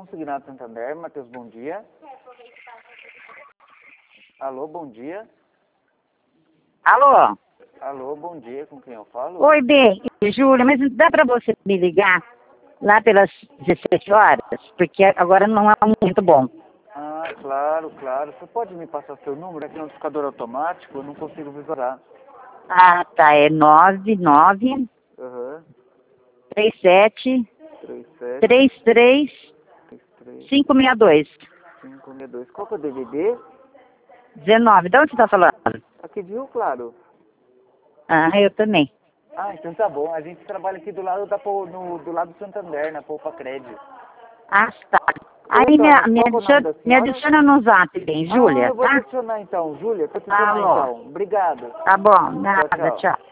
Consignado Santander, Matheus, bom dia. Alô, bom dia. Alô? Alô, bom dia, com quem eu falo? Oi, bem, Júlia, mas dá pra você me ligar lá pelas 17 horas? Porque agora não é muito bom. Ah, claro, claro. Você pode me passar seu número? É que é um notificador automático, eu não consigo visualizar. Ah, tá, é 99 Aham. 37 37 33 33 562 562. Qual que é o DVD? 19. De onde você tá falando? Aqui de Rio Claro. Ah, eu também. Ah, então tá bom. A gente trabalha aqui do lado do lado do Santander, na Poupa Crédito. Ah, tá. Ô, Aí Antônia, qual que é o nome da me senhora? adiciona no zap, bem, Ah, Júlia, eu vou te tá? adicionar então, Júlia. Vou te adicionar Alô. então. Obrigado. Tá bom, Tchau, nada, tchau. tchau.